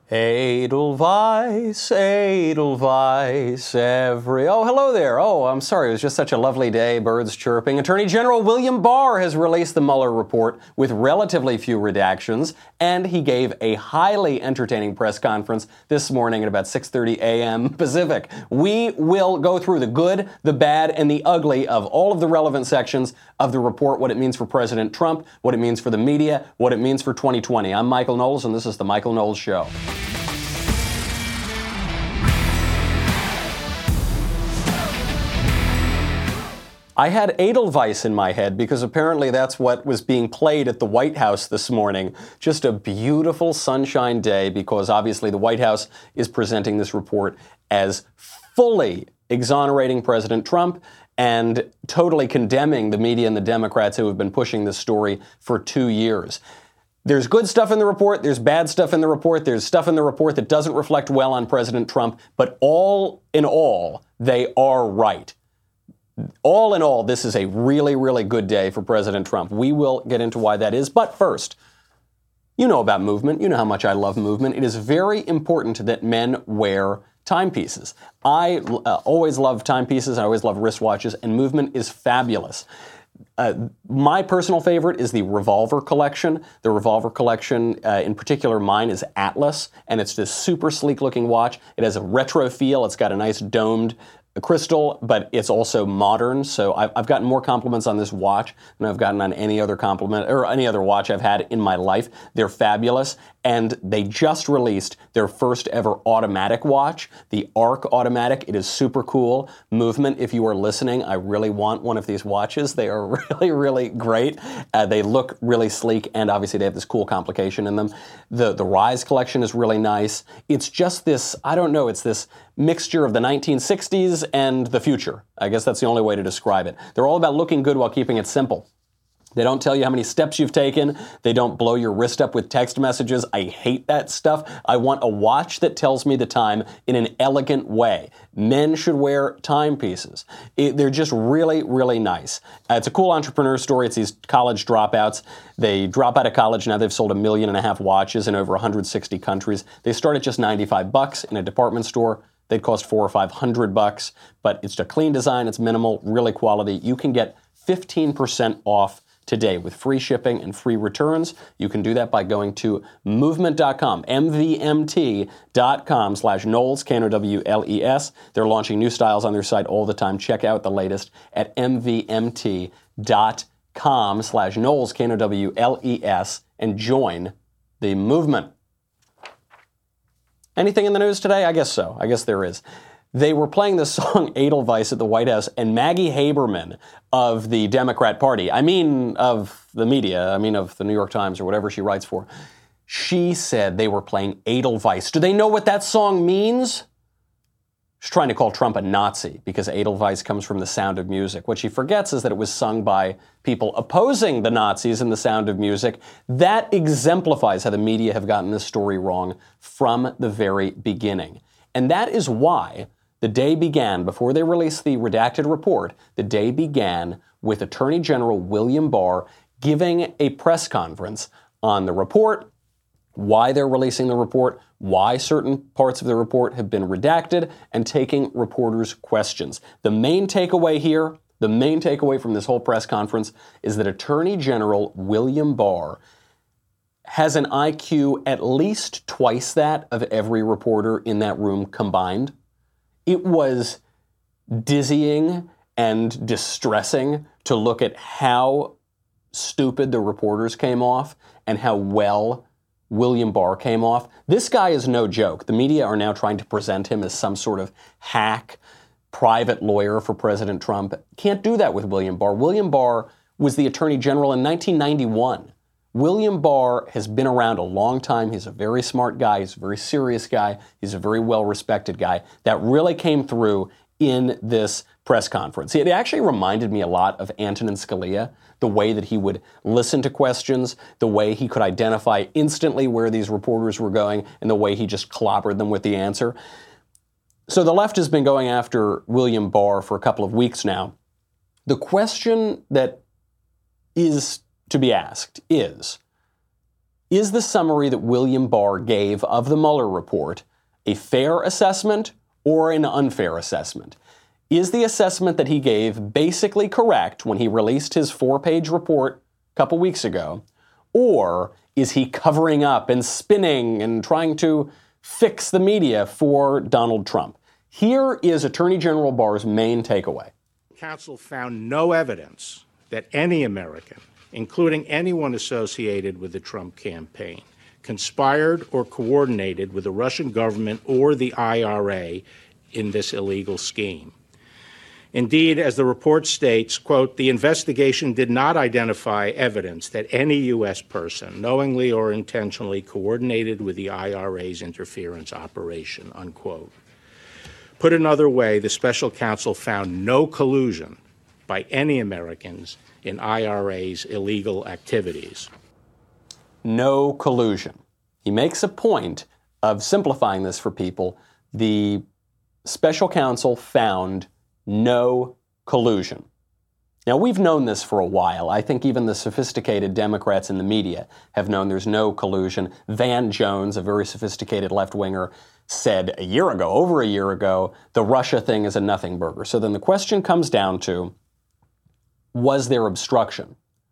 Edelweiss, Edelweiss, Oh, hello there. Oh, I'm sorry. It was just such a lovely day, birds chirping. Attorney General William Barr has released the Mueller report with relatively few redactions, and he gave a highly entertaining press conference this morning at about 6:30 a.m. Pacific. We will go through the good, the bad, and the ugly of all of the relevant sections of the report, what it means for President Trump, what it means for the media, what it means for 2020. I'm Michael Knowles, and this is The Michael Knowles Show. I had Edelweiss in my head because apparently that's what was being played at the White House this morning. Just a beautiful sunshine day because obviously the White House is presenting this report as fully exonerating President Trump and totally condemning the media and the Democrats who have been pushing this story for 2 years. There's good stuff in the report, there's bad stuff in the report, there's stuff in the report that doesn't reflect well on President Trump, but all in all, they are right. All in all, this is a really, really good day for President Trump. We will get into why that is. But first, you know about movement. You know how much I love movement. It is very important that men wear timepieces. I always love timepieces. I always love wristwatches, and movement is fabulous. My personal favorite is the Revolver collection. The Revolver collection, in particular, mine is Atlas, and it's this super sleek-looking watch. It has a retro feel. It's got a nice domed crystal, but it's also modern. So I've gotten more compliments on this watch than I've gotten on any other compliment or any other watch I've had in my life. They're fabulous. And they just released their first ever automatic watch, the Arc Automatic. It is super cool. Movement, if you are listening, I really want one of these watches. They are really, really great. They look really sleek, and obviously they have this cool complication in them. The Rise collection is really nice. It's just this, I don't know, it's this mixture of the 1960s and the future. I guess that's the only way to describe it. They're all about looking good while keeping it simple. They don't tell you how many steps you've taken. They don't blow your wrist up with text messages. I hate that stuff. I want a watch that tells me the time in an elegant way. Men should wear timepieces. They're just really, really nice. It's a cool entrepreneur story. It's these college dropouts. They drop out of college. Now they've sold 1.5 million watches in over 160 countries. They start at just $95 in a department store. They'd cost $400 or $500, but it's a clean design. It's minimal, really quality. You can get 15% off today with free shipping and free returns. You can do that by going to movement.com, MVMT.com/Knowles, Knowles. They're launching new styles on their site all the time. Check out the latest at MVMT.com/Knowles, Knowles, and join the movement. Anything in the news today? I guess so. I guess there is. They were playing the song Edelweiss at the White House, and Maggie Haberman of the Democrat Party, I mean of the media, I mean of the New York Times or whatever she writes for, she said they were playing Edelweiss. Do they know what that song means? She's trying to call Trump a Nazi because Edelweiss comes from The Sound of Music. What she forgets is that it was sung by people opposing the Nazis in The Sound of Music. That exemplifies how the media have gotten this story wrong from the very beginning. And that is why the day began, before they released the redacted report, the day began with Attorney General William Barr giving a press conference on the report, why they're releasing the report, why certain parts of the report have been redacted, and taking reporters' questions. The main takeaway here, the main takeaway from this whole press conference is that Attorney General William Barr has an IQ at least twice that of every reporter in that room combined. It was dizzying and distressing to look at how stupid the reporters came off and how well William Barr came off. This guy is no joke. The media are now trying to present him as some sort of hack, private lawyer for President Trump. Can't do that with William Barr. William Barr was the Attorney General in 1991. William Barr has been around a long time. He's a very smart guy. He's a very serious guy. He's a very well-respected guy. That really came through in this press conference. It actually reminded me a lot of Antonin Scalia, the way that he would listen to questions, the way he could identify instantly where these reporters were going, and the way he just clobbered them with the answer. So the left has been going after William Barr for a couple of weeks now. The question that is to be asked is, Is the summary that William Barr gave of the Mueller report a fair assessment or an unfair assessment? Is the assessment that he gave basically correct when he released his 4-page report a couple weeks ago? Or is he covering up and spinning and trying to fix the media for Donald Trump? Here is Attorney General Barr's main takeaway. Counsel found no evidence that any American, including anyone associated with the Trump campaign, conspired or coordinated with the Russian government or the IRA in this illegal scheme. Indeed, as the report states, quote, the investigation did not identify evidence that any U.S. person knowingly or intentionally coordinated with the IRA's interference operation, unquote. Put another way, the special counsel found no collusion by any Americans in IRA's illegal activities. No collusion. He makes a point of simplifying this for people. The special counsel found no collusion. Now, we've known this for a while. I think even the sophisticated Democrats in the media have known there's no collusion. Van Jones, a very sophisticated left-winger, said over a year ago, the Russia thing is a nothing burger. So then the question comes down to, was there obstruction?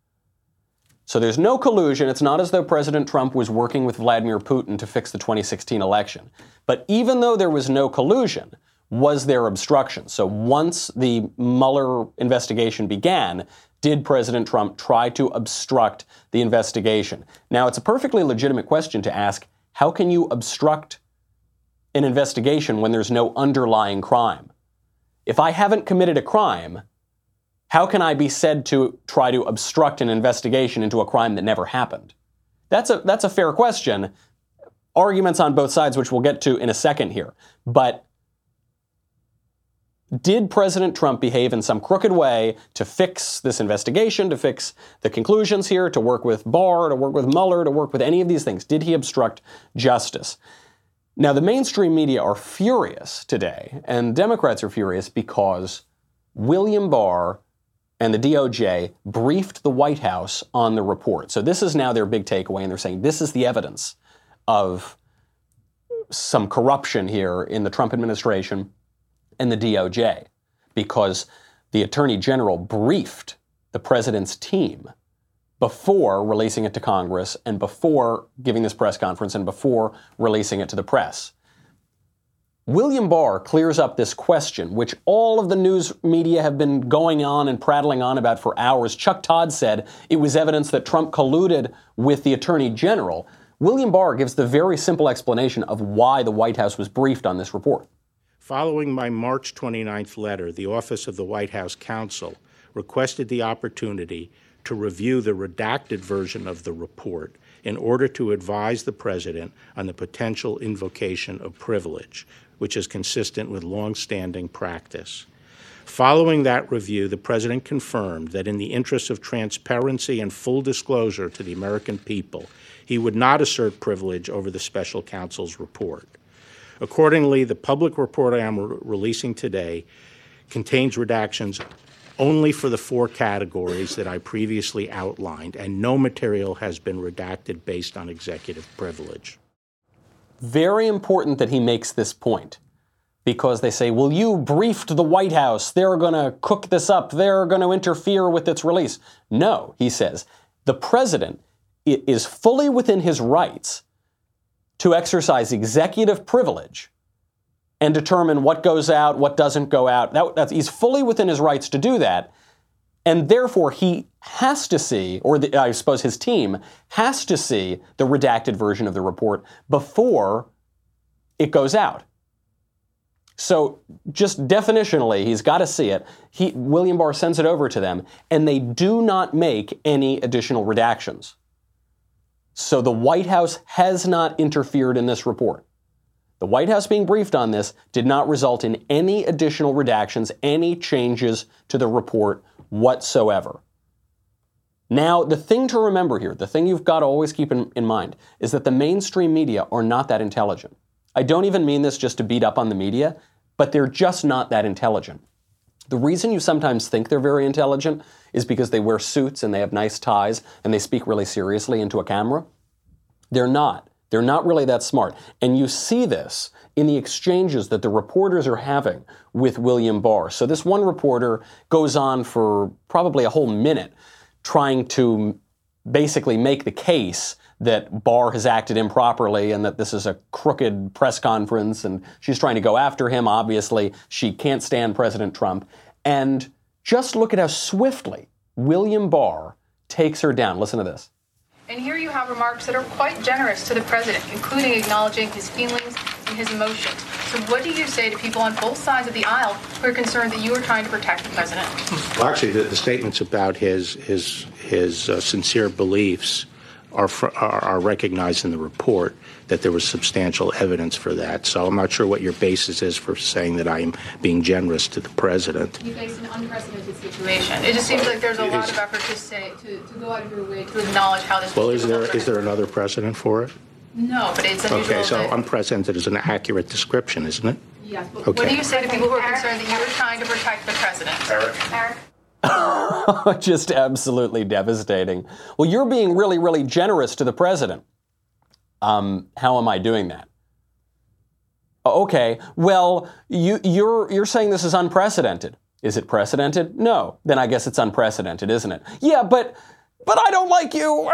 So there's no collusion. It's not as though President Trump was working with Vladimir Putin to fix the 2016 election. But even though there was no collusion, was there obstruction? So once the Mueller investigation began, did President Trump try to obstruct the investigation? Now, it's a perfectly legitimate question to ask, how can you obstruct an investigation when there's no underlying crime? If I haven't committed a crime, how can I be said to try to obstruct an investigation into a crime that never happened? That's a fair question. Arguments on both sides, which we'll get to in a second here. But did President Trump behave in some crooked way to fix this investigation, to fix the conclusions here, to work with Barr, to work with Mueller, to work with any of these things? Did he obstruct justice? Now, the mainstream media are furious today, and Democrats are furious because William Barr and the DOJ briefed the White House on the report. So this is now their big takeaway, and they're saying this is the evidence of some corruption here in the Trump administration and the DOJ, because the Attorney General briefed the president's team before releasing it to Congress and before giving this press conference and before releasing it to the press. William Barr clears up this question, which all of the news media have been going on and prattling on about for hours. Chuck Todd said it was evidence that Trump colluded with the Attorney General. William Barr gives the very simple explanation of why the White House was briefed on this report. Following my March 29th letter, the Office of the White House Counsel requested the opportunity to review the redacted version of the report in order to advise the president on the potential invocation of privilege, which is consistent with long-standing practice. Following that review, the president confirmed that in the interest of transparency and full disclosure to the American people, he would not assert privilege over the special counsel's report. Accordingly, the public report I am releasing today contains redactions only for the 4 categories that I previously outlined, and no material has been redacted based on executive privilege. Very important that he makes this point, because they say, well, you briefed the White House. They're going to cook this up. They're going to interfere with its release. No, he says, the president is fully within his rights to exercise executive privilege and determine what goes out, what doesn't go out. He's fully within his rights to do that. And therefore, he has to see, or I suppose his team has to see the redacted version of the report before it goes out. So just definitionally, he's got to see it. William Barr sends it over to them, and they do not make any additional redactions. So the White House has not interfered in this report. The White House being briefed on this did not result in any additional redactions, any changes to the report whatsoever. Now, the thing to remember here, the thing you've got to always keep in mind, is that the mainstream media are not that intelligent. I don't even mean this just to beat up on the media, but they're just not that intelligent. The reason you sometimes think they're very intelligent is because they wear suits and they have nice ties and they speak really seriously into a camera. They're not. They're not really that smart. And you see this in the exchanges that the reporters are having with William Barr. So this one reporter goes on for probably a whole minute trying to basically make the case that Barr has acted improperly and that this is a crooked press conference, and she's trying to go after him. Obviously, she can't stand President Trump. And just look at how swiftly William Barr takes her down. Listen to this. And here you have remarks that are quite generous to the president, including acknowledging his feelings and his emotions. So what do you say to people on both sides of the aisle who are concerned that you are trying to protect the president? Well, actually, the statements about his sincere beliefs are recognized in the report, that there was substantial evidence for that. So I'm not sure what your basis is for saying that I am being generous to the president. You face an unprecedented situation. It just seems like there's a lot of effort to go out of your way to acknowledge how this. Well, is there another precedent for it? No, but it's unusual. Okay, so unprecedented is an accurate description, isn't it? Yes. But okay. What do you say to people who are concerned that you are trying to protect the president? Eric. Just absolutely devastating. Well, you're being really, really generous to the president. How am I doing that? Okay, well, you're saying this is unprecedented. Is it precedented? No. Then I guess it's unprecedented, isn't it? Yeah, but I don't like you.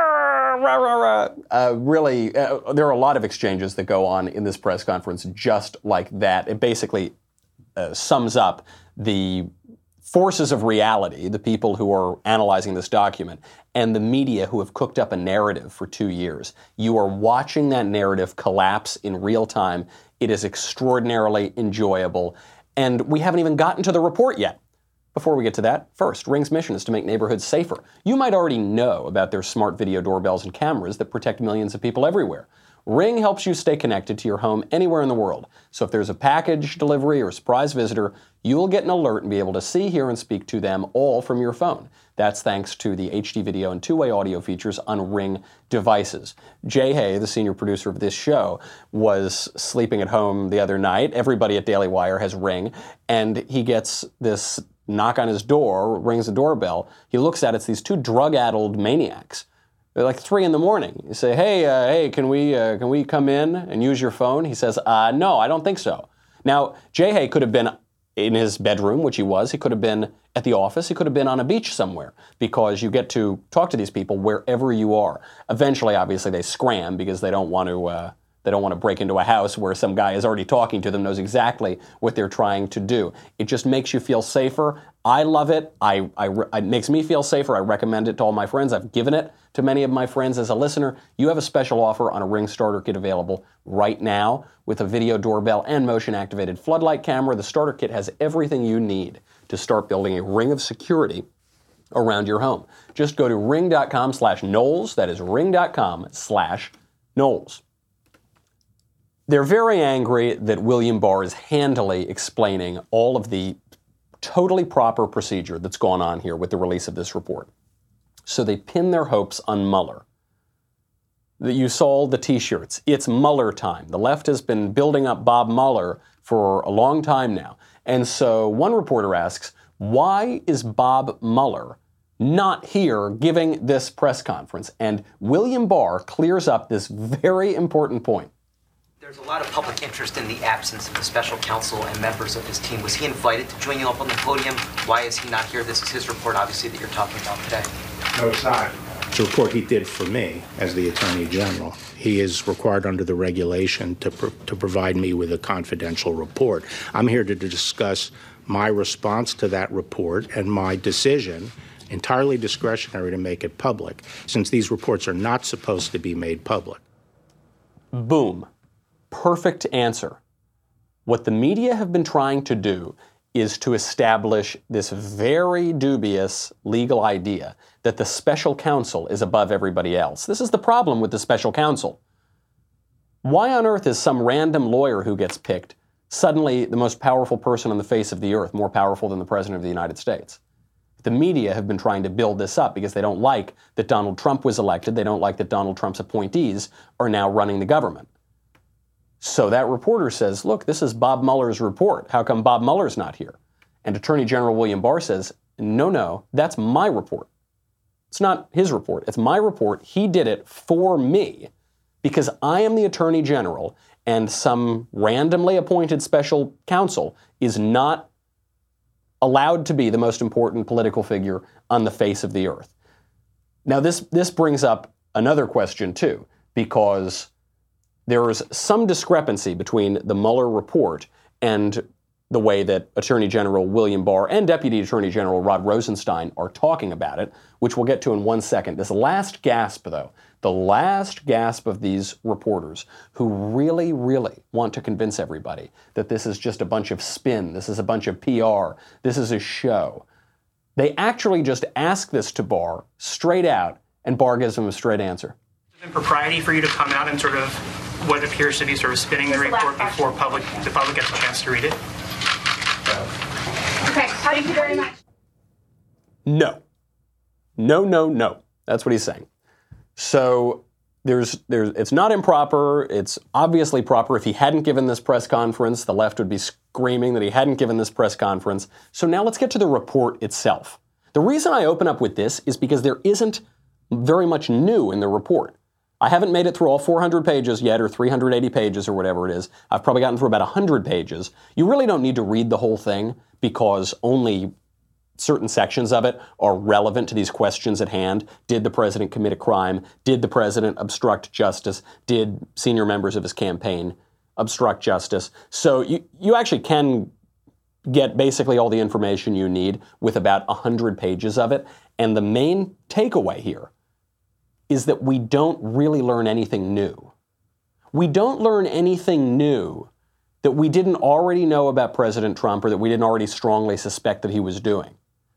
Really, there are a lot of exchanges that go on in this press conference just like that. It basically sums up the forces of reality, the people who are analyzing this document, and the media who have cooked up a narrative for 2 years. You are watching that narrative collapse in real time. It is extraordinarily enjoyable. And we haven't even gotten to the report yet. Before we get to that, first, Ring's mission is to make neighborhoods safer. You might already know about their smart video doorbells and cameras that protect millions of people everywhere. Ring helps you stay connected to your home anywhere in the world. So if there's a package delivery or a surprise visitor, you'll get an alert and be able to see, hear, and speak to them all from your phone. That's thanks to the HD video and two-way audio features on Ring devices. Jay Hay, the senior producer of this show, was sleeping at home the other night. Everybody at Daily Wire has Ring, and he gets this knock on his door, rings the doorbell. He looks at it, it's these two drug-addled maniacs. They're like 3 a.m. You say, hey, can we come in and use your phone? He says, no, I don't think so. Now, Jay Hay could have been in his bedroom, which he was. He could have been at the office. He could have been on a beach somewhere, because you get to talk to these people wherever you are. Eventually, obviously, they scram because they don't want to break into a house where some guy is already talking to them, knows exactly what they're trying to do. It just makes you feel safer. I love it. It makes me feel safer. I recommend it to all my friends. I've given it to many of my friends as a listener. You have a special offer on a Ring starter kit available right now with a video doorbell and motion-activated floodlight camera. The starter kit has everything you need to start building a ring of security around your home. Just go to ring.com/Knowles. That is ring.com/Knowles. They're very angry that William Barr is handily explaining all of the totally proper procedure that's gone on here with the release of this report. So they pin their hopes on Mueller. You saw the T-shirts. It's Mueller time. The left has been building up Bob Mueller for a long time now. And so one reporter asks, why is Bob Mueller not here giving this press conference? And William Barr clears up this very important point. There's a lot of public interest in the absence of the special counsel and members of his team. Was he invited to join you up on the podium? Why is he not here? This is his report, obviously, that you're talking about today. No, it's not. It's a report he did for me as the Attorney General. He is required under the regulation to provide me with a confidential report. I'm here to discuss my response to that report and my decision, entirely discretionary, to make it public, since these reports are not supposed to be made public. Boom. Perfect answer. What the media have been trying to do is to establish this very dubious legal idea that the special counsel is above everybody else. This is the problem with the special counsel. Why on earth is some random lawyer who gets picked suddenly the most powerful person on the face of the earth, more powerful than the President of the United States? The media have been trying to build this up because they don't like that Donald Trump was elected. They don't like that Donald Trump's appointees are now running the government. So that reporter says, look, this is Bob Mueller's report. How come Bob Mueller's not here? And Attorney General William Barr says, no, that's my report. It's not his report. It's my report. He did it for me. because I am the Attorney General and some randomly appointed special counsel is not allowed to be the most important political figure on the face of the earth. Now, this brings up another question, too, because there is some discrepancy between the Mueller report and the way that Attorney General William Barr and Deputy Attorney General Rod Rosenstein are talking about it, which we'll get to in 1 second. This last gasp, though, the last gasp of these reporters who really, really want to convince everybody that this is just a bunch of spin, this is a bunch of PR, this is a show. They actually just ask this to Barr straight out, and Barr gives them a straight answer. Is it impropriety for you to come out and sort of what appears to be sort of spinning the report before the public gets a chance to read it? Okay, thank you very much. No. No. That's what he's saying. So it's not improper. It's obviously proper. If he hadn't given this press conference, the left would be screaming that he hadn't given this press conference. So now let's get to the report itself. The reason I open up with this is because there isn't very much new in the report. I haven't made it through all 400 pages yet, or 380 pages, or whatever it is. I've probably gotten through about 100 pages. You really don't need to read the whole thing because only certain sections of it are relevant to these questions at hand. Did the president commit a crime? Did the president obstruct justice? Did senior members of his campaign obstruct justice? So you actually can get basically all the information you need with about 100 pages of it. And the main takeaway here is that we don't really learn anything new. We don't learn anything new that we didn't already know about President Trump or that we didn't already strongly suspect that he was doing.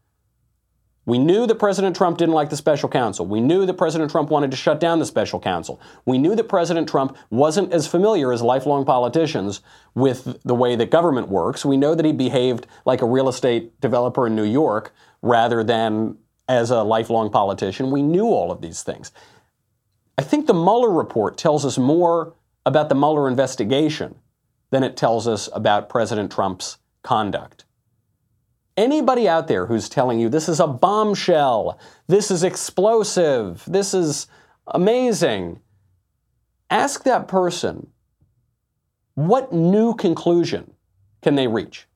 We knew that President Trump didn't like the special counsel. We knew that President Trump wanted to shut down the special counsel. We knew that President Trump wasn't as familiar as lifelong politicians with the way that government works. We know that he behaved like a real estate developer in New York rather than as a lifelong politician. We knew all of these things. I think the Mueller report tells us more about the Mueller investigation than it tells us about President Trump's conduct. Anybody out there who's telling you this is a bombshell, this is explosive, this is amazing, ask that person, what new conclusion can they reach?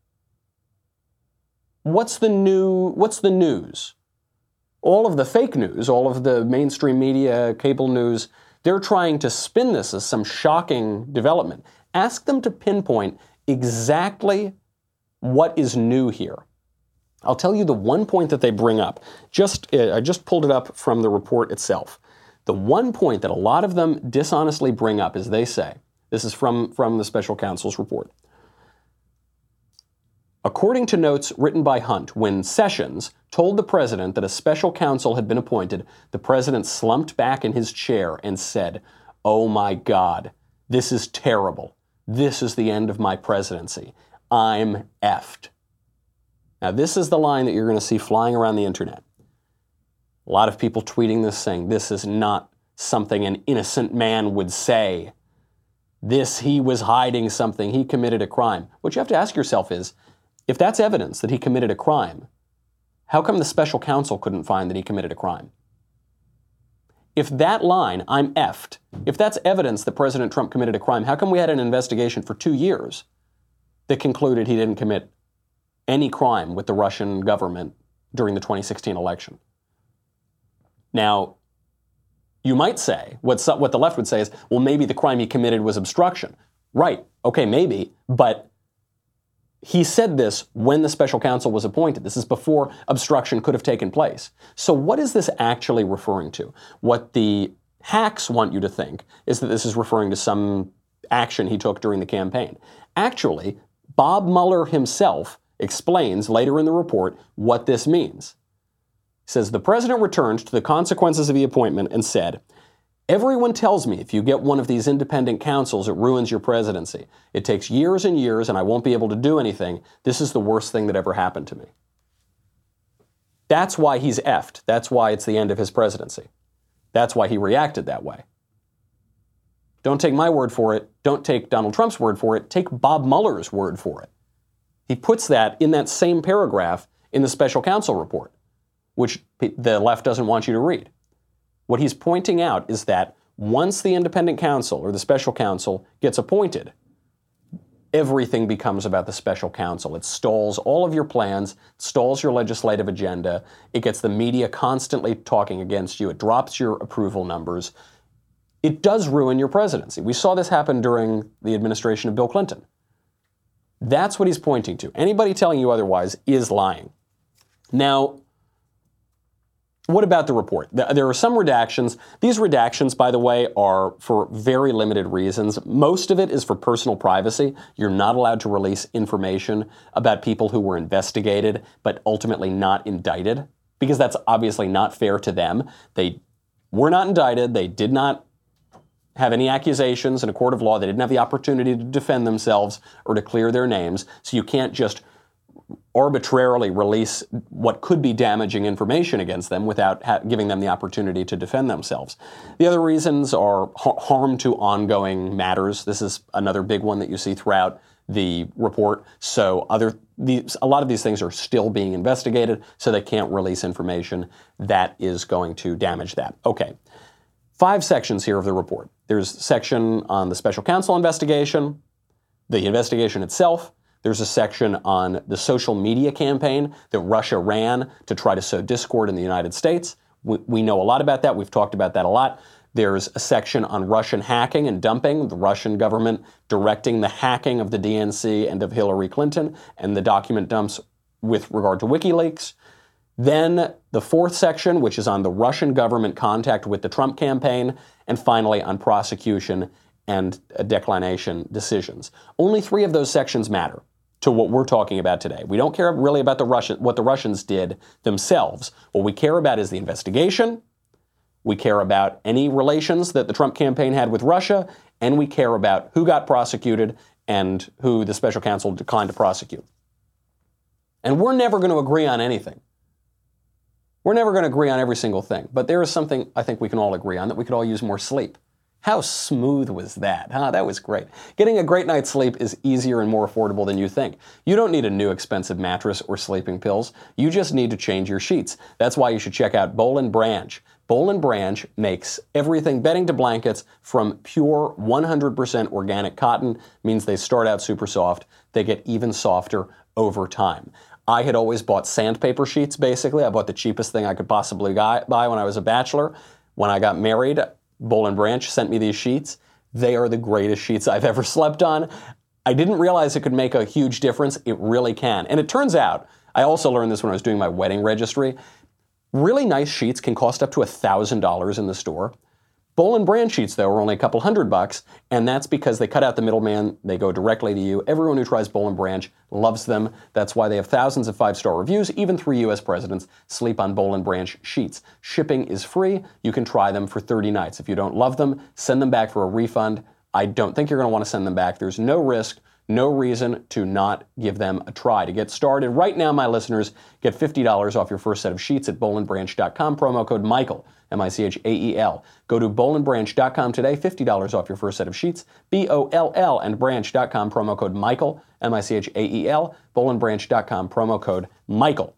What's the news? All of the fake news, all of the mainstream media, cable news, they're trying to spin this as some shocking development. Ask them to pinpoint exactly what is new here. I'll tell you the one point that they bring up. I just pulled it up from the report itself. The one point that a lot of them dishonestly bring up is they say, this is from the special counsel's report. According to notes written by Hunt, when Sessions told the president that a special counsel had been appointed, the president slumped back in his chair and said, "Oh my God, this is terrible. This is the end of my presidency. I'm effed." Now, this is the line that you're going to see flying around the internet. A lot of people tweeting this saying, this is not something an innocent man would say. He was hiding something. He committed a crime. What you have to ask yourself is, if that's evidence that he committed a crime, how come the special counsel couldn't find that he committed a crime? If that line, "I'm effed," if that's evidence that President Trump committed a crime, how come we had an investigation for 2 years that concluded he didn't commit any crime with the Russian government during the 2016 election? Now, you might say, what the left would say is, well, maybe the crime he committed was obstruction. Right, okay, maybe, but he said this when the special counsel was appointed. This is before obstruction could have taken place. So what is this actually referring to? What the hacks want you to think is that this is referring to some action he took during the campaign. Actually, Bob Mueller himself explains later in the report what this means. He says, the president returned to the consequences of the appointment and said, "Everyone tells me if you get one of these independent counsels, it ruins your presidency. It takes years and years and I won't be able to do anything. This is the worst thing that ever happened to me." That's why he's effed. That's why it's the end of his presidency. That's why he reacted that way. Don't take my word for it. Don't take Donald Trump's word for it. Take Bob Mueller's word for it. He puts that in that same paragraph in the special counsel report, which the left doesn't want you to read. What he's pointing out is that Once the independent counsel or the special counsel gets appointed, everything becomes about the special counsel. It stalls all of your plans, stalls your legislative agenda. It gets the media constantly talking against you. It drops your approval numbers. It does ruin your presidency. We saw this happen during the administration of Bill Clinton. That's what he's pointing to. Anybody telling you otherwise is lying. Now, what about the report? There are some redactions. These redactions, by the way, are for very limited reasons. Most of it is for personal privacy. You're not allowed to release information about people who were investigated but ultimately not indicted, because that's obviously not fair to them. They were not indicted. They did not have any accusations in a court of law. They didn't have the opportunity to defend themselves or to clear their names. So you can't just arbitrarily release what could be damaging information against them without giving them the opportunity to defend themselves. The other reasons are harm to ongoing matters. This is another big one that you see throughout the report. So a lot of these things are still being investigated, so they can't release information that is going to damage that. Okay. 5 sections here of the report. There's a section on the special counsel investigation, the investigation itself. There's a section on the social media campaign that Russia ran to try to sow discord in the United States. We know a lot about that. We've talked about that a lot. There's a section on Russian hacking and dumping, the Russian government directing the hacking of the DNC and of Hillary Clinton, and the document dumps with regard to WikiLeaks. Then the 4th section, which is on the Russian government contact with the Trump campaign, and finally on prosecution and declination decisions. Only 3 of those sections matter to what we're talking about today. We don't care really about what the Russians did themselves. What we care about is the investigation. We care about any relations that the Trump campaign had with Russia, and we care about who got prosecuted and who the special counsel declined to prosecute. And we're never going to agree on anything. We're never going to agree on every single thing, but there is something I think we can all agree on, that we could all use more sleep. How smooth was that? That was great. Getting a great night's sleep is easier and more affordable than you think. You don't need a new expensive mattress or sleeping pills. You just need to change your sheets. That's why you should check out Boll & Branch. Boll & Branch makes everything bedding to blankets from pure 100% organic cotton. Means they start out super soft. They get even softer over time. I had always bought sandpaper sheets, basically. I bought the cheapest thing I could possibly buy when I was a bachelor. When I got married, Boll & Branch sent me these sheets. They are the greatest sheets I've ever slept on. I didn't realize it could make a huge difference. It really can. And it turns out, I also learned this when I was doing my wedding registry, really nice sheets can cost up to $1,000 in the store. Boll & Branch sheets, though, are only a couple $100, and that's because they cut out the middleman. They go directly to you. Everyone who tries Boll & Branch loves them. That's why they have thousands of 5-star reviews. Even 3 U.S. presidents sleep on Boll & Branch sheets. Shipping is free. You can try them for 30 nights. If you don't love them, send them back for a refund. I don't think you're going to want to send them back. There's no risk, no reason to not give them a try. To get started, right now, my listeners, get $50 off your first set of sheets at bollandbranch.com, promo code Michael, M-I-C-H-A-E-L. Go to bollandbranch.com today, $50 off your first set of sheets, B-O-L-L and branch.com, promo code Michael, M-I-C-H-A-E-L, bollandbranch.com, promo code Michael.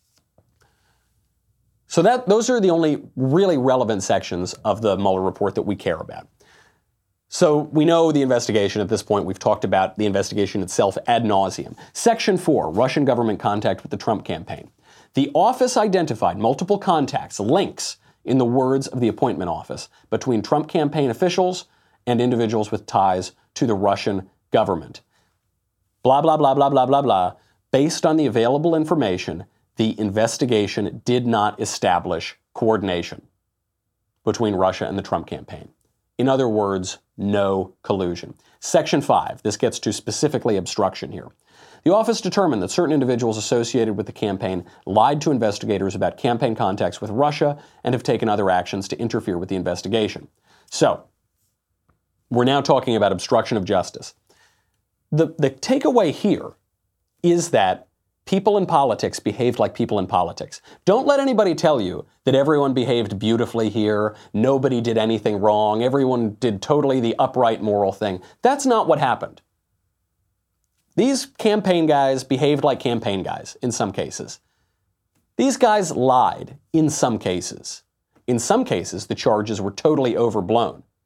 So those are the only really relevant sections of the Mueller report that we care about. So we know the investigation at this point. We've talked about the investigation itself ad nauseum. Section 4, Russian government contact with the Trump campaign. The office identified multiple contacts, links, in the words of the appointment office, between Trump campaign officials and individuals with ties to the Russian government. Blah, blah, blah, blah, blah, blah, blah. Based on the available information, the investigation did not establish coordination between Russia and the Trump campaign. In other words, no collusion. Section 5, this gets to specifically obstruction here. The office determined that certain individuals associated with the campaign lied to investigators about campaign contacts with Russia and have taken other actions to interfere with the investigation. So, we're now talking about obstruction of justice. The takeaway here is that people in politics behaved like people in politics. Don't let anybody tell you that everyone behaved beautifully here, nobody did anything wrong, everyone did totally the upright moral thing. That's not what happened. These campaign guys behaved like campaign guys in some cases. These guys lied in some cases. In some cases, the charges were totally overblown.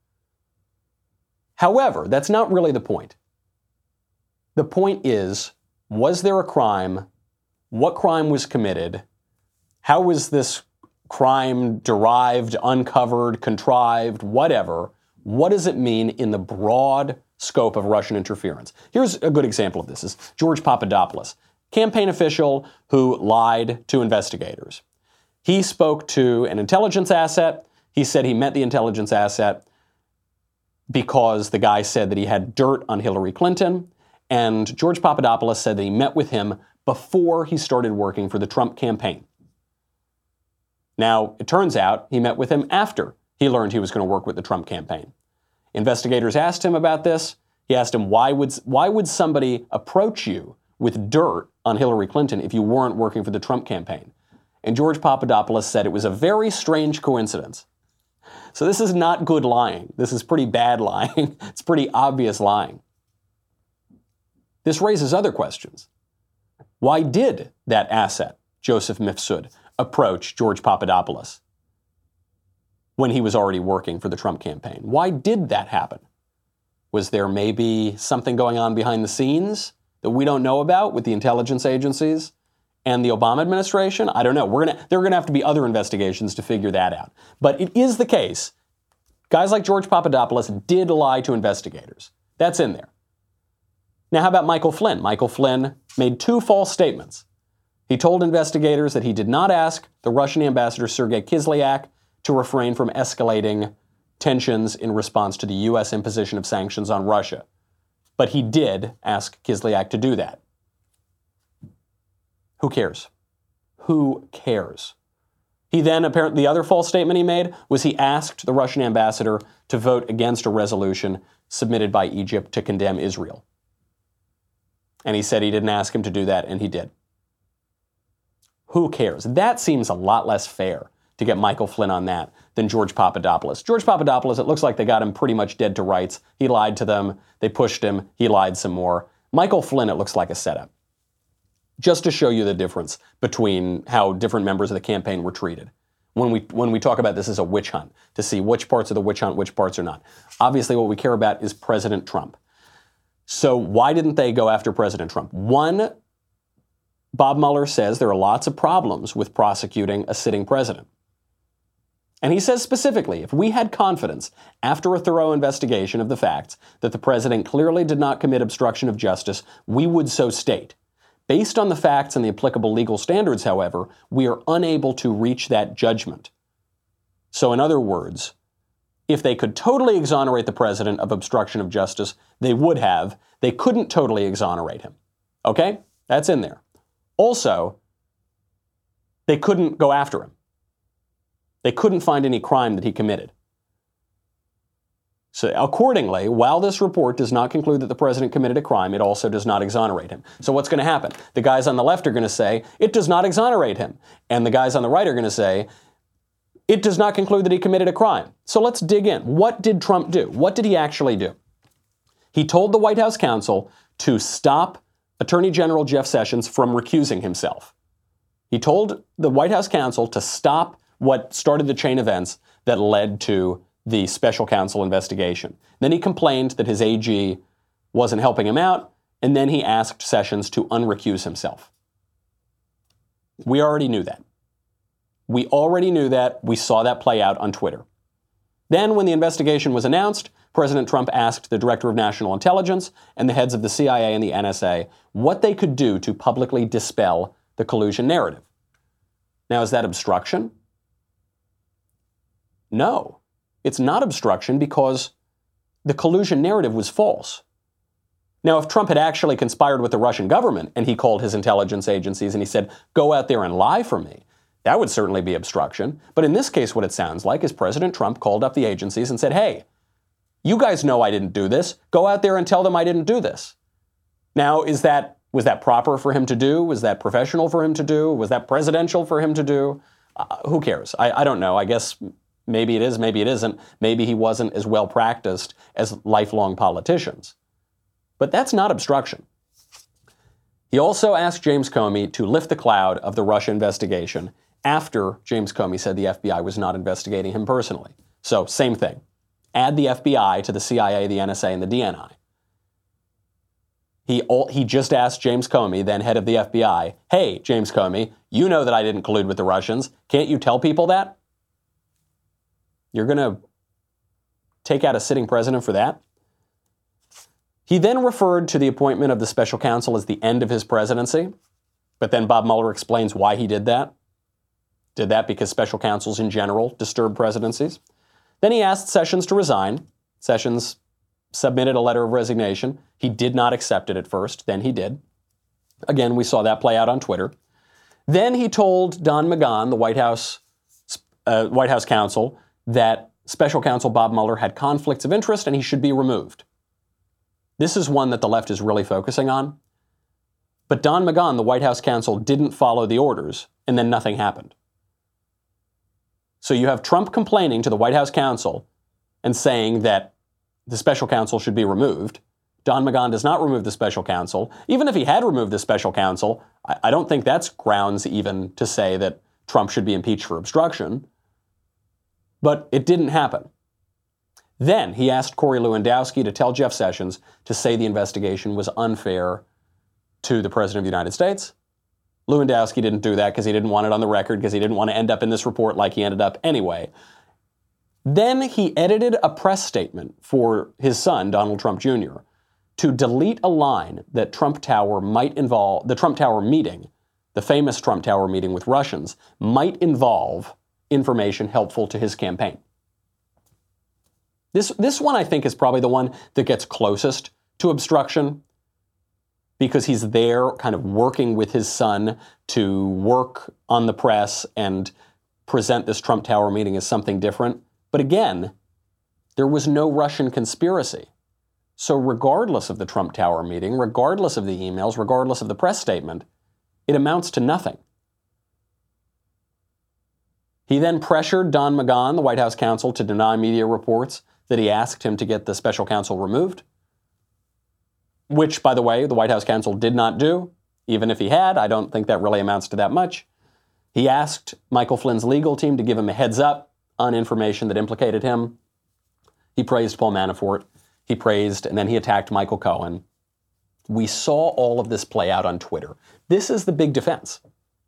However, that's not really the point. The point is, was there a crime? What crime was committed? How was this crime derived, uncovered, contrived, whatever? What does it mean in the broad scope of Russian interference? Here's a good example of this. Is George Papadopoulos, campaign official who lied to investigators. He spoke to an intelligence asset. He said he met the intelligence asset because the guy said that he had dirt on Hillary Clinton. And George Papadopoulos said that he met with him before he started working for the Trump campaign. Now, it turns out he met with him after he learned he was going to work with the Trump campaign. Investigators asked him about this. He asked him, why would somebody approach you with dirt on Hillary Clinton if you weren't working for the Trump campaign? And George Papadopoulos said it was a very strange coincidence. So this is not good lying. This is pretty bad lying. It's pretty obvious lying. This raises other questions. Why did that asset, Joseph Mifsud, approach George Papadopoulos when he was already working for the Trump campaign? Why did that happen? Was there maybe something going on behind the scenes that we don't know about with the intelligence agencies and the Obama administration? I don't know. There are going to have to be other investigations to figure that out. But it is the case, guys like George Papadopoulos did lie to investigators. That's in there. Now, how about Michael Flynn? Michael Flynn made 2 false statements. He told investigators that he did not ask the Russian ambassador Sergei Kislyak to refrain from escalating tensions in response to the U.S. imposition of sanctions on Russia. But he did ask Kislyak to do that. Who cares? Who cares? He then, apparently, the other false statement he made was he asked the Russian ambassador to vote against a resolution submitted by Egypt to condemn Israel. And he said he didn't ask him to do that, and he did. Who cares? That seems a lot less fair to get Michael Flynn on that than George Papadopoulos. George Papadopoulos, it looks like they got him pretty much dead to rights. He lied to them. They pushed him. He lied some more. Michael Flynn, it looks like a setup. Just to show you the difference between how different members of the campaign were treated. When we talk about this as a witch hunt, to see which parts of the witch hunt, which parts are not. Obviously, what we care about is President Trump. So why didn't they go after President Trump? One, Bob Mueller says there are lots of problems with prosecuting a sitting president. And he says specifically, if we had confidence after a thorough investigation of the facts that the president clearly did not commit obstruction of justice, we would so state. Based on the facts and the applicable legal standards, however, we are unable to reach that judgment. So in other words, if they could totally exonerate the president of obstruction of justice, they would have. They couldn't totally exonerate him. Okay? That's in there. Also, they couldn't go after him. They couldn't find any crime that he committed. So accordingly, while this report does not conclude that the president committed a crime, it also does not exonerate him. So what's going to happen? The guys on the left are going to say, it does not exonerate him. And the guys on the right are going to say, it does not conclude that he committed a crime. So let's dig in. What did Trump do? What did he actually do? He told the White House counsel to stop Attorney General Jeff Sessions from recusing himself. He told the White House counsel to stop what started the chain of events that led to the special counsel investigation. Then he complained that his AG wasn't helping him out, and then he asked Sessions to unrecuse himself. We already knew that. We already knew that. We saw that play out on Twitter. Then, when the investigation was announced, President Trump asked the Director of National Intelligence and the heads of the CIA and the NSA what they could do to publicly dispel the collusion narrative. Now, is that obstruction? No, it's not obstruction because the collusion narrative was false. Now, if Trump had actually conspired with the Russian government and he called his intelligence agencies and he said, go out there and lie for me, that would certainly be obstruction. But in this case, what it sounds like is President Trump called up the agencies and said, hey, you guys know I didn't do this. Go out there and tell them I didn't do this. Now, was that proper for him to do? Was that professional for him to do? Was that presidential for him to do? Who cares? I don't know. I guess maybe it is, maybe it isn't. Maybe he wasn't as well practiced as lifelong politicians. But that's not obstruction. He also asked James Comey to lift the cloud of the Russia investigation after James Comey said the FBI was not investigating him personally. So, same thing. add the FBI to the CIA, the NSA, and the DNI. He just asked James Comey, then head of the FBI, hey, James Comey, you know that I didn't collude with the Russians. Can't you tell people that? You're going to take out a sitting president for that? He then referred to the appointment of the special counsel as the end of his presidency, but then Bob Mueller explains why he did that. Did that because special counsels in general disturb presidencies. Then he asked Sessions to resign. Sessions submitted a letter of resignation. He did not accept it at first, then he did. Again, we saw that play out on Twitter. Then he told Don McGahn, the White House counsel, that special counsel Bob Mueller had conflicts of interest and he should be removed. This is one that the left is really focusing on. But Don McGahn, the White House counsel, didn't follow the orders, and then nothing happened. So you have Trump complaining to the White House counsel and saying that the special counsel should be removed. Don McGahn does not remove the special counsel. Even if he had removed the special counsel, I don't think that's grounds even to say that Trump should be impeached for obstruction. But it didn't happen. Then he asked Corey Lewandowski to tell Jeff Sessions to say the investigation was unfair to the President of the United States. Lewandowski didn't do that because he didn't want it on the record, because he didn't want to end up in this report like he ended up anyway. Then he edited a press statement for his son, Donald Trump Jr., to delete a line that Trump Tower might involve, the Trump Tower meeting, the famous Trump Tower meeting with Russians, might involve information helpful to his campaign. This one, I think, is probably the one that gets closest to obstruction, because he's there kind of working with his son to work on the press and present this Trump Tower meeting as something different. But again, there was no Russian conspiracy. So regardless of the Trump Tower meeting, regardless of the emails, regardless of the press statement, it amounts to nothing. He then pressured Don McGahn, the White House counsel, to deny media reports that he asked him to get the special counsel removed, which, by the way, the White House counsel did not do. Even if he had, I don't think that really amounts to that much. He asked Michael Flynn's legal team to give him a heads up on information that implicated him. He praised Paul Manafort. He praised, and then he attacked Michael Cohen. We saw all of this play out on Twitter. This is the big defense.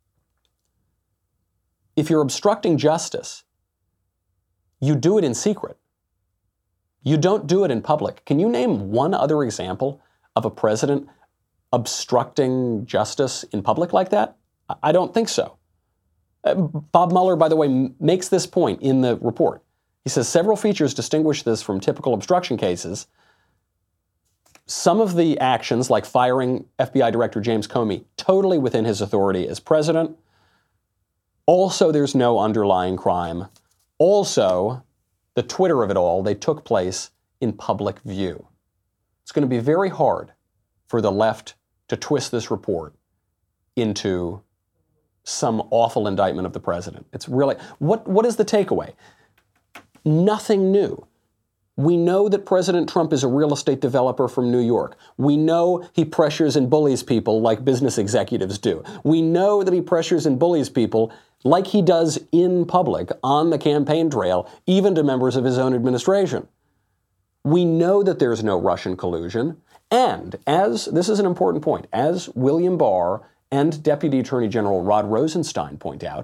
If you're obstructing justice, you do it in secret. You don't do it in public. Can you name one other example of a president obstructing justice in public like that? I don't think so. Bob Mueller, by the way, makes this point in the report. He says several features distinguish this from typical obstruction cases. Some of the actions, like firing FBI Director James Comey, totally within his authority as president. Also, there's no underlying crime. Also, the Twitter of it all, they took place in public view. It's going to be very hard for the left to twist this report into some awful indictment of the president. It's really, what is the takeaway? Nothing new. We know that President Trump is a real estate developer from New York. We know he pressures and bullies people like business executives do. We know that he pressures and bullies people like he does in public on the campaign trail, even to members of his own administration. We know that there's no Russian collusion. And this is an important point, as William Barr and Deputy Attorney General Rod Rosenstein point out,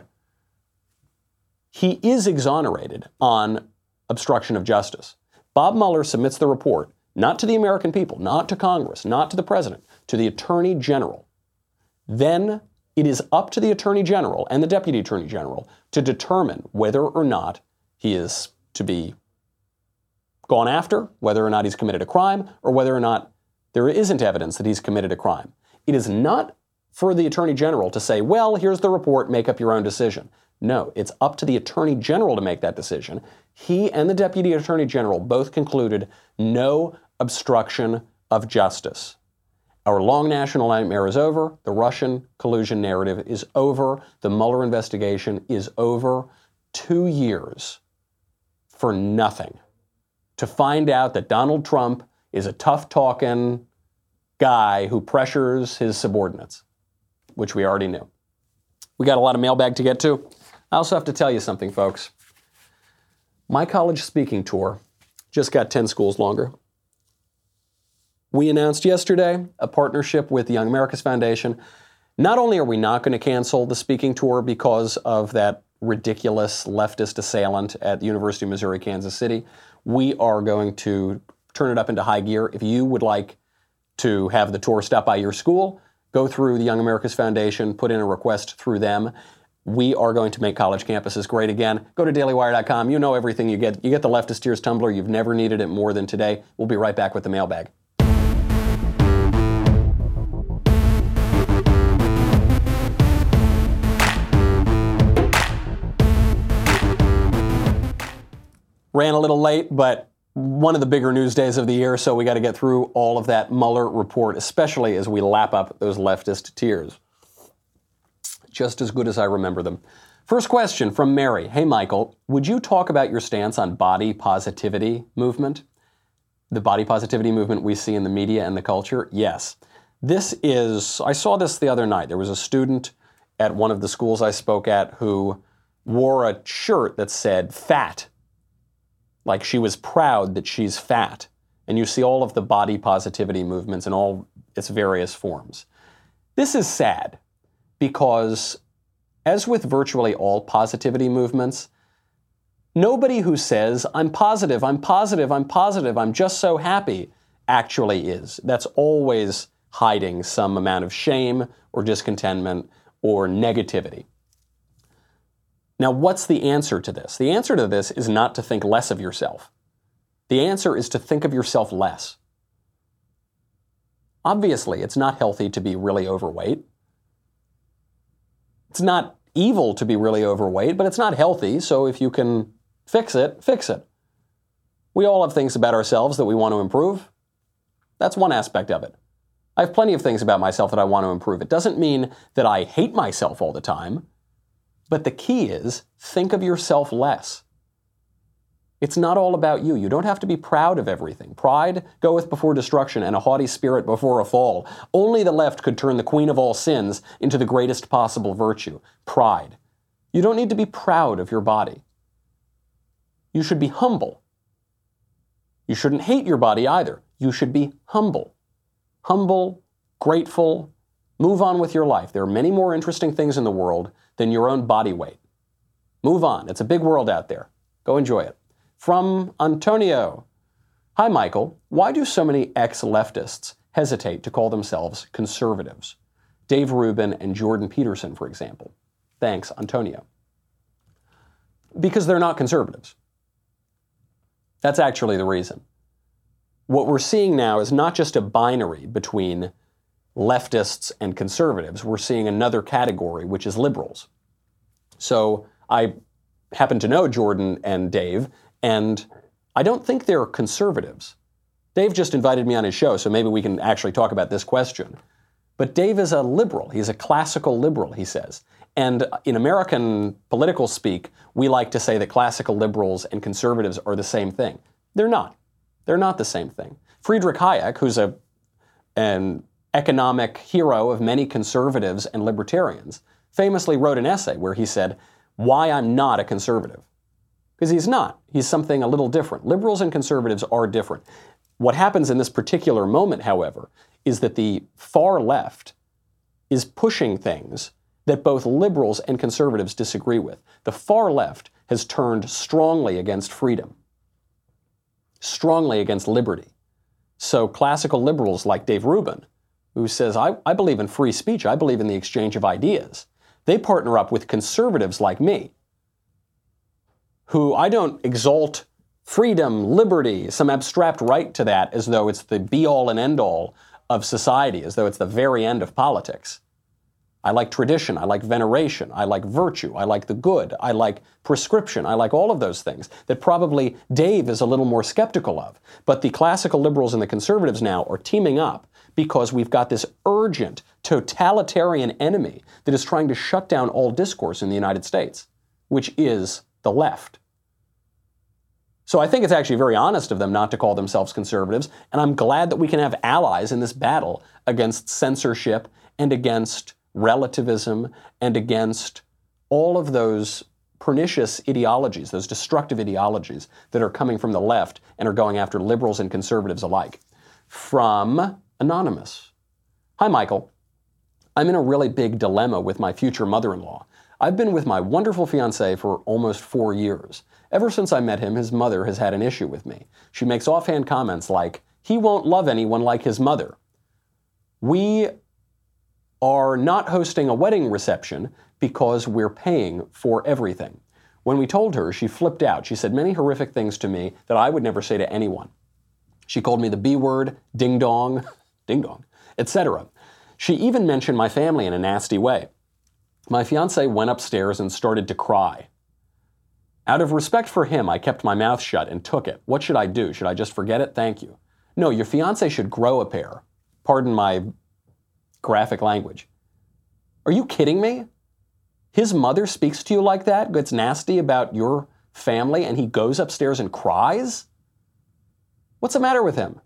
he is exonerated on obstruction of justice. Bob Mueller submits the report, not to the American people, not to Congress, not to the president, to the Attorney General. Then it is up to the Attorney General and the Deputy Attorney General to determine whether or not he is to be gone after, whether or not he's committed a crime, or whether or not there isn't evidence that he's committed a crime. It is not for the Attorney General to say, well, here's the report, make up your own decision. No, it's up to the Attorney General to make that decision. He and the Deputy Attorney General both concluded no obstruction of justice. Our long national nightmare is over. The Russian collusion narrative is over. The Mueller investigation is over. 2 years for nothing. To find out that Donald Trump is a tough-talking guy who pressures his subordinates, which we already knew. We got a lot of mailbag to get to. I also have to tell you something, folks. My college speaking tour just got 10 schools longer. We announced yesterday a partnership with the Young America's Foundation. Not only are we not going to cancel the speaking tour because of that ridiculous leftist assailant at the University of Missouri, Kansas City, we are going to turn it up into high gear. If you would like to have the tour stop by your school, go through the Young America's Foundation, put in a request through them. We are going to make college campuses great again. Go to dailywire.com. You know everything you get. You get the Leftist Tears tumbler. You've never needed it more than today. We'll be right back with the mailbag. Ran a little late, but one of the bigger news days of the year, so we got to get through all of that Mueller report, especially as we lap up those leftist tears. Just as good as I remember them. First question from Mary. Hey, Michael, would you talk about your stance on body positivity movement? The body positivity movement we see in the media and the culture? Yes. I saw this the other night. There was a student at one of the schools I spoke at who wore a shirt that said fat. Like she was proud that she's fat. And you see all of the body positivity movements in all its various forms. This is sad because, as with virtually all positivity movements, nobody who says, I'm positive, I'm positive, I'm positive, I'm just so happy, actually is. That's always hiding some amount of shame or discontentment or negativity. Now, what's the answer to this? The answer to this is not to think less of yourself. The answer is to think of yourself less. Obviously, it's not healthy to be really overweight. It's not evil to be really overweight, but it's not healthy, so if you can fix it, fix it. We all have things about ourselves that we want to improve. That's one aspect of it. I have plenty of things about myself that I want to improve. It doesn't mean that I hate myself all the time. But the key is, think of yourself less. It's not all about you. You don't have to be proud of everything. Pride goeth before destruction, and a haughty spirit before a fall. Only the left could turn the queen of all sins into the greatest possible virtue, pride. You don't need to be proud of your body. You should be humble. You shouldn't hate your body either. You should be humble. Humble, grateful, move on with your life. There are many more interesting things in the world than your own body weight. Move on. It's a big world out there. Go enjoy it. From Antonio. Hi, Michael. Why do so many ex-leftists hesitate to call themselves conservatives? Dave Rubin and Jordan Peterson, for example. Thanks, Antonio. Because they're not conservatives. That's actually the reason. What we're seeing now is not just a binary between leftists and conservatives. We're seeing another category, which is liberals. So I happen to know Jordan and Dave, and I don't think they're conservatives. Dave just invited me on his show, so maybe we can actually talk about this question. But Dave is a liberal. He's a classical liberal, he says. And in American political speak, we like to say that classical liberals and conservatives are the same thing. They're not. They're not the same thing. Friedrich Hayek, who's an economic hero of many conservatives and libertarians, famously wrote an essay where he said, why I'm not a conservative. Because he's not. He's something a little different. Liberals and conservatives are different. What happens in this particular moment, however, is that the far left is pushing things that both liberals and conservatives disagree with. The far left has turned strongly against freedom, strongly against liberty. So classical liberals like Dave Rubin, who says, I believe in free speech, I believe in the exchange of ideas. They partner up with conservatives like me, who I don't exalt freedom, liberty, some abstract right to that as though it's the be-all and end-all of society, as though it's the very end of politics. I like tradition, I like veneration, I like virtue, I like the good, I like prescription, I like all of those things that probably Dave is a little more skeptical of. But the classical liberals and the conservatives now are teaming up because we've got this urgent, totalitarian enemy that is trying to shut down all discourse in the United States, which is the left. So I think it's actually very honest of them not to call themselves conservatives, and I'm glad that we can have allies in this battle against censorship and against relativism and against all of those pernicious ideologies, those destructive ideologies that are coming from the left and are going after liberals and conservatives alike. From Anonymous. Hi, Michael. I'm in a really big dilemma with my future mother-in-law. I've been with my wonderful fiancé for almost 4 years. Ever since I met him, his mother has had an issue with me. She makes offhand comments like, he won't love anyone like his mother. We are not hosting a wedding reception because we're paying for everything. When we told her, she flipped out. She said many horrific things to me that I would never say to anyone. She called me the B word, ding-dong, etc. She even mentioned my family in a nasty way. My fiancé went upstairs and started to cry. Out of respect for him, I kept my mouth shut and took it. What should I do? Should I just forget it? Thank you. No, your fiancé should grow a pair. Pardon my graphic language. Are you kidding me? His mother speaks to you like that, gets nasty about your family, and he goes upstairs and cries? What's the matter with him?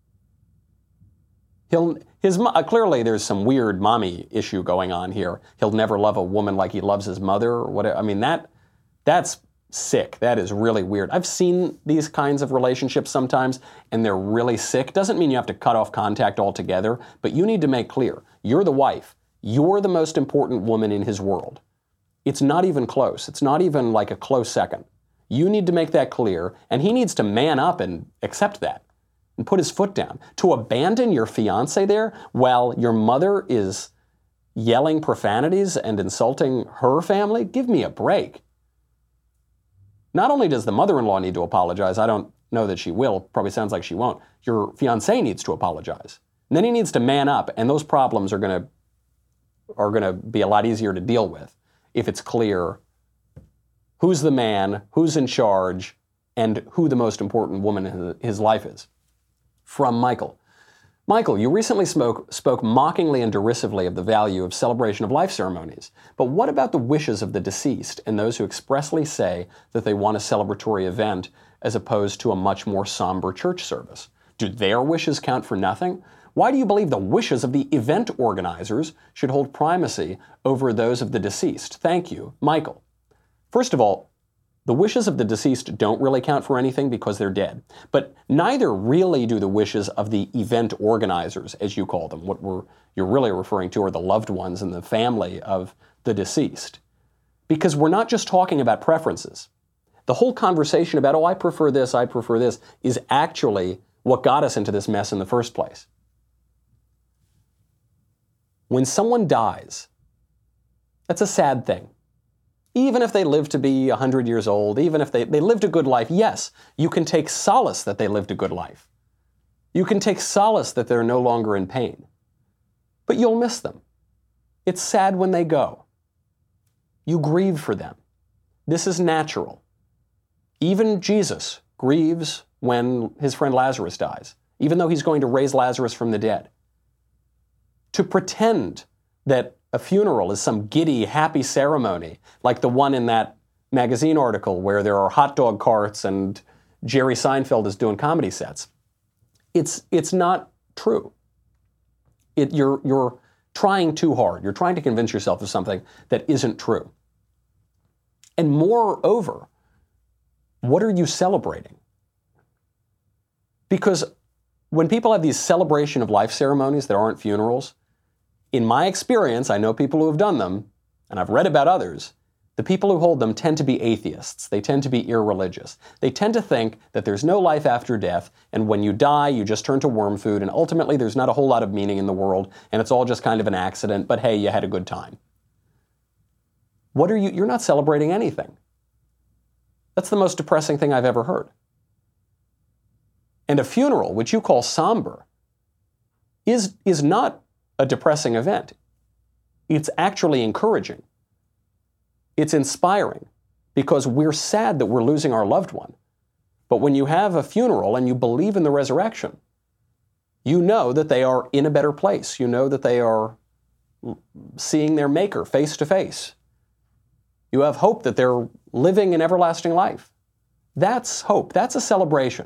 Clearly there's some weird mommy issue going on here. He'll never love a woman like he loves his mother or whatever. I mean, that's sick. That is really weird. I've seen these kinds of relationships sometimes, and they're really sick. Doesn't mean you have to cut off contact altogether, but you need to make clear, you're the wife. You're the most important woman in his world. It's not even close. It's not even like a close second. You need to make that clear, and he needs to man up and accept that and put his foot down. To abandon your fiancé there while your mother is yelling profanities and insulting her family? Give me a break. Not only does the mother-in-law need to apologize, I don't know that she will, probably sounds like she won't, your fiancé needs to apologize. And then he needs to man up, and those problems are going to be a lot easier to deal with if it's clear who's the man, who's in charge, and who the most important woman in his life is. From Michael. Michael, you recently spoke mockingly and derisively of the value of celebration of life ceremonies. But what about the wishes of the deceased and those who expressly say that they want a celebratory event as opposed to a much more somber church service? Do their wishes count for nothing? Why do you believe the wishes of the event organizers should hold primacy over those of the deceased? Thank you, Michael. First of all, the wishes of the deceased don't really count for anything because they're dead. But neither really do the wishes of the event organizers, as you call them. What you're really referring to are the loved ones and the family of the deceased. Because we're not just talking about preferences. The whole conversation about, I prefer this, is actually what got us into this mess in the first place. When someone dies, that's a sad thing. Even if they live to be 100 years old, even if they lived a good life, yes, you can take solace that they lived a good life. You can take solace that they're no longer in pain. But you'll miss them. It's sad when they go. You grieve for them. This is natural. Even Jesus grieves when his friend Lazarus dies, even though he's going to raise Lazarus from the dead. To pretend that a funeral is some giddy, happy ceremony, like the one in that magazine article where there are hot dog carts and Jerry Seinfeld is doing comedy sets. It's not true. You're trying too hard. You're trying to convince yourself of something that isn't true. And moreover, what are you celebrating? Because when people have these celebration of life ceremonies that aren't funerals, in my experience, I know people who have done them, and I've read about others, the people who hold them tend to be atheists. They tend to be irreligious. They tend to think that there's no life after death, and when you die, you just turn to worm food, and ultimately there's not a whole lot of meaning in the world, and it's all just kind of an accident, but hey, you had a good time. You're not celebrating anything. That's the most depressing thing I've ever heard. And a funeral, which you call somber, is not a depressing event. It's actually encouraging. It's inspiring because we're sad that we're losing our loved one. But when you have a funeral and you believe in the resurrection, you know that they are in a better place. You know that they are seeing their Maker face to face. You have hope that they're living an everlasting life. That's hope. That's a celebration.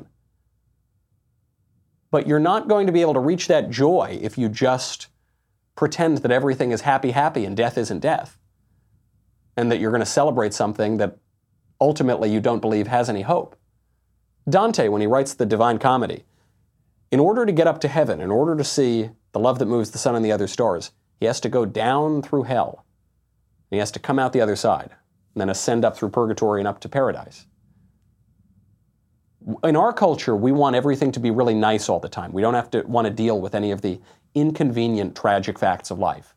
But you're not going to be able to reach that joy if you just pretend that everything is happy and death isn't death. and that you're going to celebrate something that ultimately you don't believe has any hope. Dante, when he writes the Divine Comedy, in order to get up to heaven, in order to see the love that moves the sun and the other stars, he has to go down through hell. And he has to come out the other side, and then ascend up through purgatory and up to paradise. In our culture, we want everything to be really nice all the time. We don't have to want to deal with any of the inconvenient, tragic facts of life.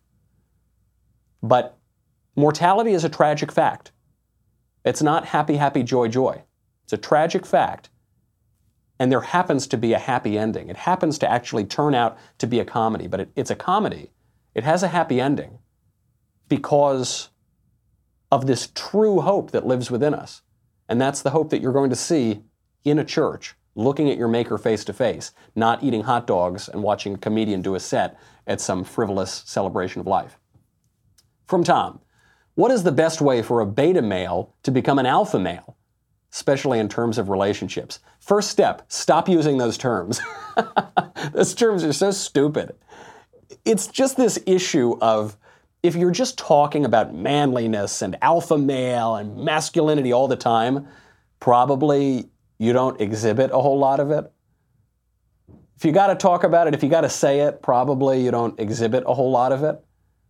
But mortality is a tragic fact. It's not happy, happy, joy, joy. It's a tragic fact, and there happens to be a happy ending. It happens to actually turn out to be a comedy, but it's a comedy. It has a happy ending because of this true hope that lives within us. And that's the hope that you're going to see in a church, looking at your Maker face to face, not eating hot dogs and watching a comedian do a set at some frivolous celebration of life. From Tom, what is the best way for a beta male to become an alpha male, especially in terms of relationships? First step, stop using those terms. Those terms are so stupid. It's just this issue of, if you're just talking about manliness and alpha male and masculinity all the time, probably you don't exhibit a whole lot of it. If you got to talk about it, if you got to say it, probably you don't exhibit a whole lot of it.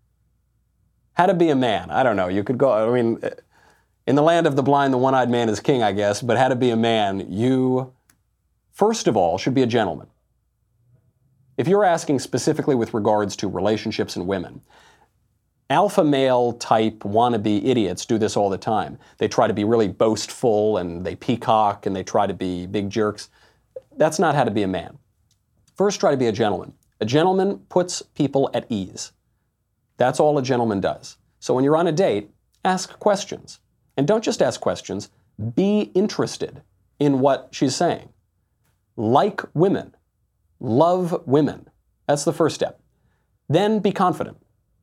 How to be a man? I don't know. You could go, I mean, in the land of the blind, the one-eyed man is king, I guess, but how to be a man, you, first of all, should be a gentleman. If you're asking specifically with regards to relationships and women, alpha male type wannabe idiots do this all the time. They try to be really boastful and they peacock and they try to be big jerks. That's not how to be a man. First, try to be a gentleman. A gentleman puts people at ease. That's all a gentleman does. So when you're on a date, ask questions. And don't just ask questions, be interested in what she's saying. Like women. Love women. That's the first step. Then be confident.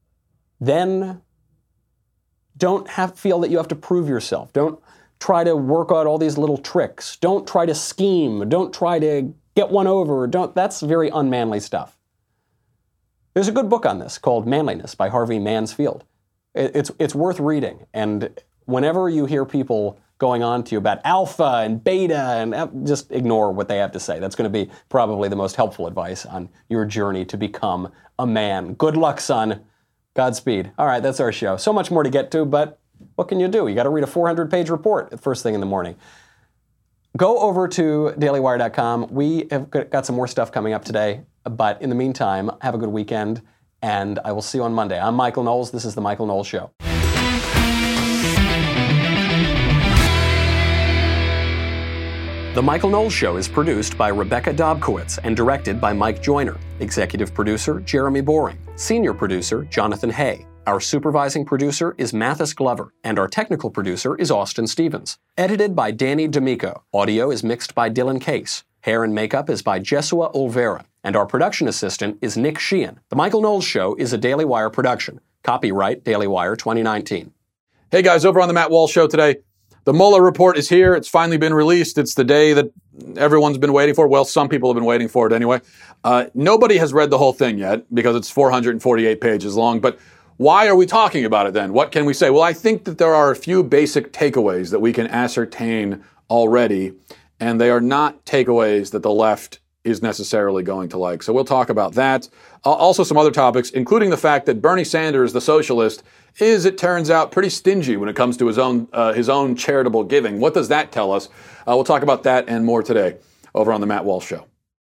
Then don't feel that you have to prove yourself. Don't try to work out all these little tricks. Don't try to scheme. Don't try to get one over. That's very unmanly stuff. There's a good book on this called Manliness by Harvey Mansfield. It's worth reading. And whenever you hear people going on to you about alpha and beta, and just ignore what they have to say. That's going to be probably the most helpful advice on your journey to become a man. Good luck, son. Godspeed. All right, that's our show. So much more to get to, but what can you do? You got to read a 400-page report at first thing in the morning. Go over to dailywire.com. We have got some more stuff coming up today, but in the meantime, have a good weekend, and I will see you on Monday. I'm Michael Knowles. This is The Michael Knowles Show. The Michael Knowles Show is produced by Rebecca Dobkowitz and directed by Mike Joyner. Executive producer, Jeremy Boring. Senior producer, Jonathan Hay. Our supervising producer is Mathis Glover, and our technical producer is Austin Stevens. Edited by Danny D'Amico. Audio is mixed by Dylan Case. Hair and makeup is by Jesua Olvera. And our production assistant is Nick Sheehan. The Michael Knowles Show is a Daily Wire production. Copyright Daily Wire 2019. Hey guys, over on the Matt Walsh Show today, the Mueller report is here. It's finally been released. It's the day that everyone's been waiting for. Well, some people have been waiting for it anyway. Nobody has read the whole thing yet because it's 448 pages long. But why are we talking about it then? What can we say? Well, I think that there are a few basic takeaways that we can ascertain already, and they are not takeaways that the left is necessarily going to like. So we'll talk about that. Also some other topics, including the fact that Bernie Sanders, the socialist, is, it turns out, pretty stingy when it comes to his own charitable giving. What does that tell us? We'll talk about that and more today over on the Matt Walsh Show.